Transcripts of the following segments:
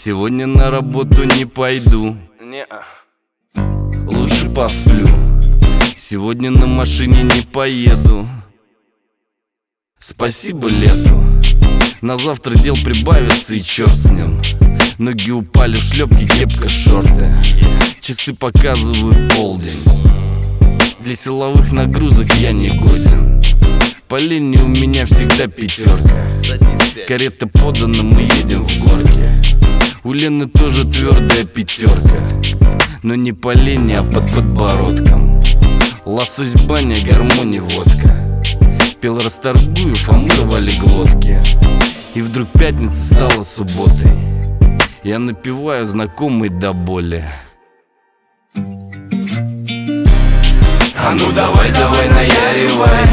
Сегодня на работу не пойду, лучше посплю. Сегодня на машине не поеду. Спасибо лету. На завтра дел прибавится и черт с ним. Ноги упали в шлепки, кепка, шорты. Часы показывают полдень. Для силовых нагрузок я не годен. По линии у меня всегда пятерка. Карета подана, мы едем в горке. У Лены тоже твердая пятерка, но не по линии, а под подбородком. Лосось, баня, гармония, водка. Пел Расторгуев, а мы рвали глотки. И вдруг пятница стала субботой. Я напеваю знакомый до боли. А ну давай, давай, наяривай.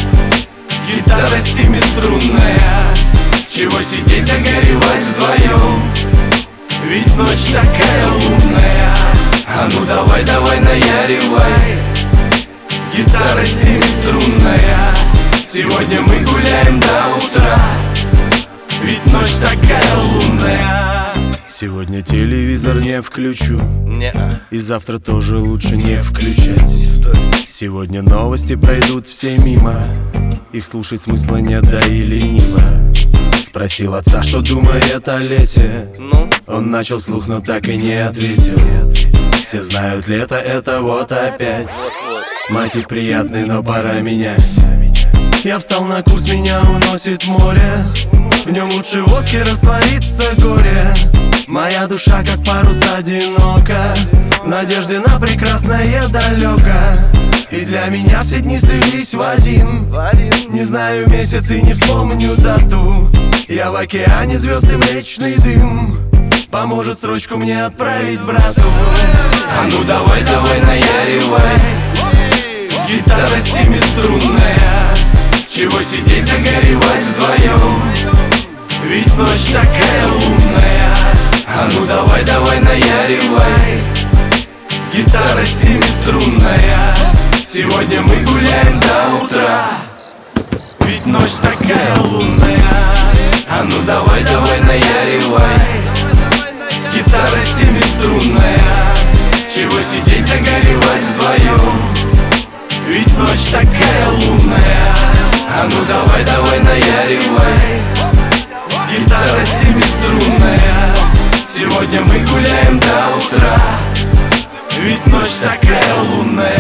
Гитара семиструнная. Чего сидеть да горевать вдвоем? Ведь ночь такая лунная. А ну давай, давай, наяривай. Гитара семиструнная. Сегодня мы гуляем до утра. Ведь ночь такая лунная. Сегодня телевизор не включу, и завтра тоже лучше не включать. Сегодня новости пройдут все мимо, их слушать смысла нет, да и лениво. Спросил отца, что думает о лете. Он начал слух, но так и не ответил. Все знают, лето это вот опять. Мотив приятный, но пора менять. Я встал на курс, меня уносит море. В нем лучше водки растворится горе. Моя душа как парус одинока, в надежде на прекрасное далеко. И для меня все дни слились в один. Не знаю месяц и не вспомню дату. Я в океане звезд и млечный дым. Поможет строчку мне отправить брату. А ну давай, давай, наяривай. Гитара семиструнная. Чего сидеть да горевать вдвоем? Ведь ночь такая лунная. А ну давай, давай, наяривай. Гитара семиструнная. Сегодня мы гуляем до утра. Ведь ночь такая лунная. А ну давай, давай, наяривай. Гитара семиструнная. Чего сидеть да горевать вдвоем? Ведь ночь такая лунная. А ну давай, давай, наяривай. Гитара семиструнная. Сегодня мы гуляем до утра. Ведь ночь такая лунная.